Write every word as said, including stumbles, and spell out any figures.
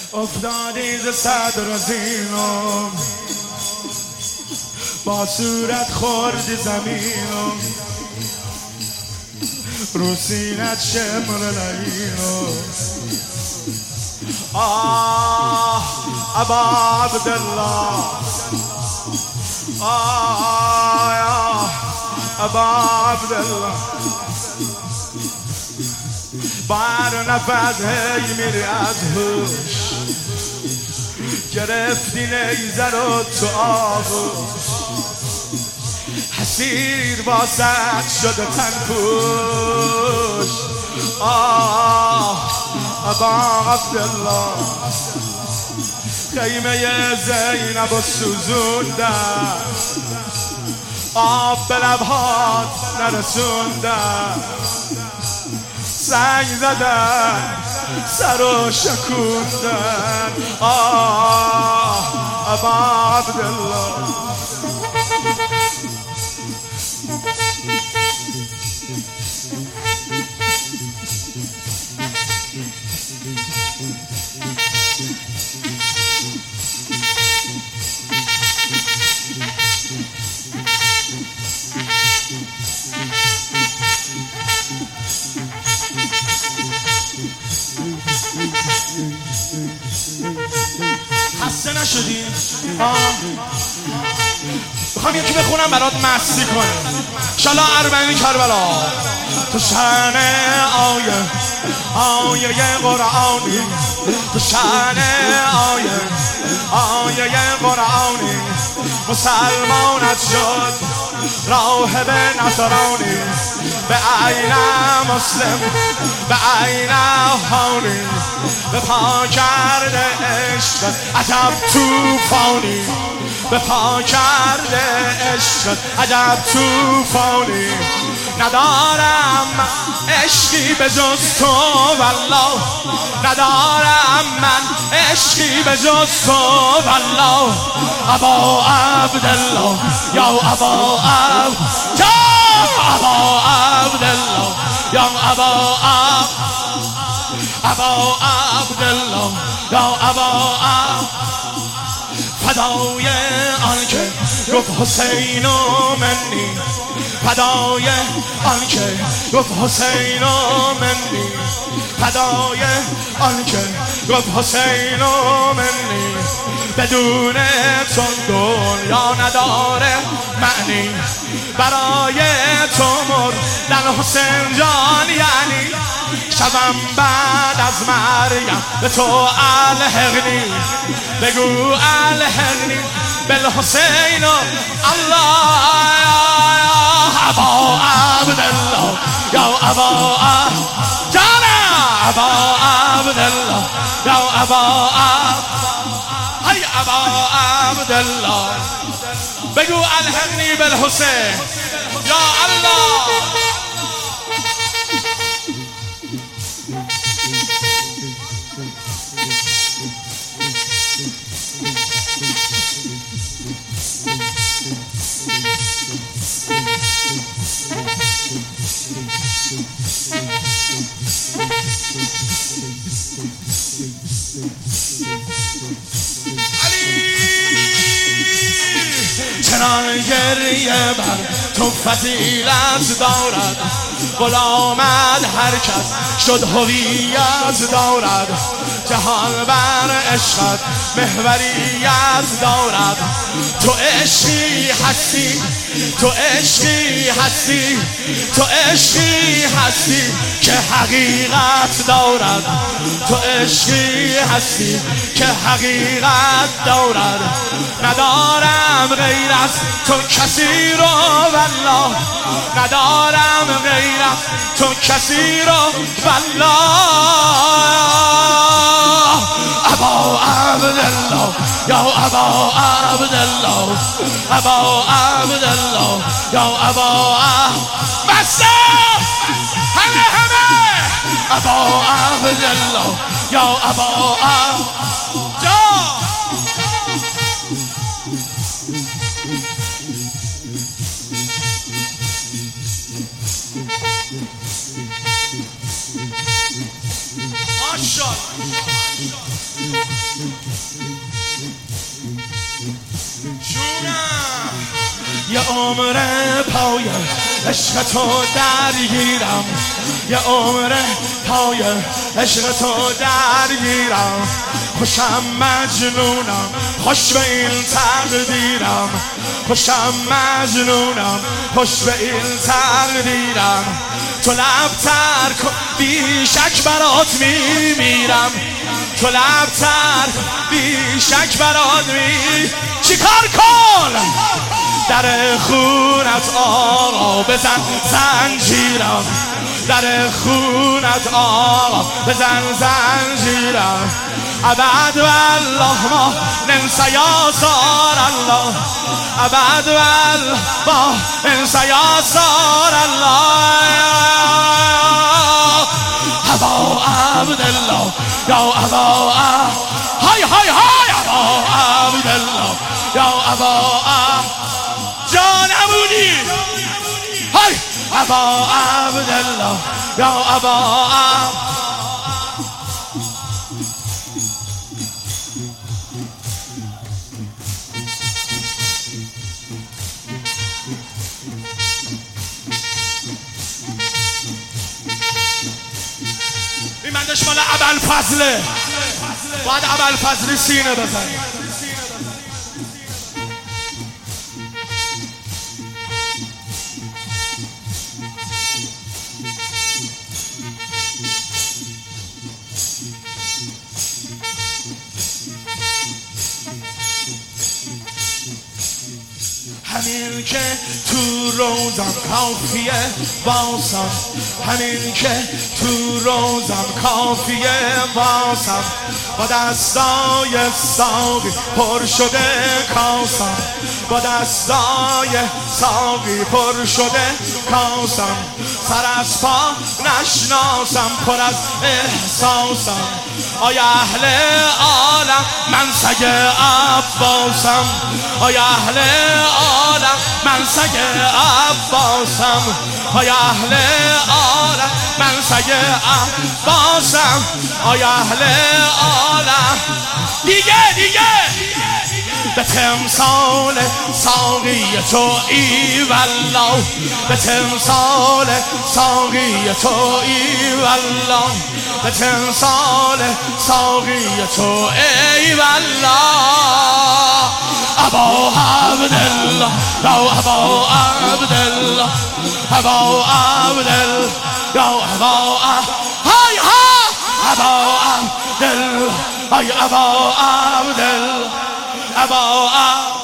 افتادی ز صدر زینم با صورت خوردی زمینم رو سینت شمر لعینم آه ابا عبدالله آه یا ابا عبدالله با هر نفس هی میری از هوش گرفتی نیزه رو تو آغوش حسیر واسط شده تن پوش آه ابا عبدالله خیمه زینب و سوزوندن آب به لبهات نرسوندن سنگ زدن سر و شکوندن آه ابا عبدالله خسته نشدی؟ میخوام یکی بخونم برات مستی کنه شالا اربعین کربلا تو شأن آیه آیه قرآنی تو شأن آیه آیه قرآنی مسلمانت شد راهب نصرانی به عین مسلم به عین هانی به پا کرده عشق عجب توفانی به پا کرده عشق عجب توفانی ندارم عشقی به جز تو والله ندارم من عشقی به جز تو والله ابا عبدالله یا ابا عبد یا ابا عبدالله یا ابا عبد ابا عبدالله یا ابا عبد فدای آنکه گفت حسین و منی فدای آنکه گفت حسین و منی فدای آنکه گفت حسین و منی بدون تو دنیا نداره معنی برای تو مردن حسین جان یعنی شبم بعد از مریم به تو الحقنی بگو الحقنی بالحسین و الله ابا عبدالله یا ابا جانا ابا عبدالله یا ابا هی ابا عبدالله بگو الحقنی بالحسین یا الله چنان گریه بر تو فضیلت دارد غلامت هر کس شد هویت دارد جهان بر عشقت محوریت دارد تو عشقی هستی تو عشقی هستی تو عشقی هستی که حقیقت دارد تو عشقی هستی که حقیقت دارد ندارم غیر از تو کسی رو والله ندارم غیر از تو کسی رو والله ابا عبدالله یا ابا عبدالله ابا عبدالله یا ابا بسته همه همه ابا عبدالله یا ابا جا یه عمر پای عشق تو درگیرم، یه عمر پای عشق تو درگیرم، خوشم مجنونم خوش به این تقدیرم، خوشم مجنونم خوش به این تقدیرم. تو لبتر کن بی شک برات میمیرم، تو لبتر بی شک برات می چیکار کن؟ در خونت آقا بزن زنجیرم، در خونت آقا بزن زنجیرم. ابد والله ما ننسى یا صار الله، ابد والله ما ننسى یا صار الله. ابا عبدالله یا ابا های های های ابا عبدالله یا ابا جانمونی های ابا عبدالله یا ابا این مندش مال ابوالفضله، باید ابوالفضل سینه بزن. همین که تو روزم کافیه باسم، همین که تو روزم کافیه باسم، با دستای ساقی پر شده کاسم، با دستای ساقی پر شده کاسم. سر از پا نشناسم پر از احساسم، آیا اهل عالم من سگ عباسم، آیا اهل عالم من سگ عباسم، آیا اهل عالم من سگ عباسم، آیا اهل عالم دیگه دیگه به تمثال ساقی تو ای والله، به تمثال ساقی تو ای والله، به تمثال ساقی تو ای والله. ابا عبدالله یا ابا عبدالله، ابا عبدالله یا ابا های ها ابا عبدالله ای ابا عبدالله ابا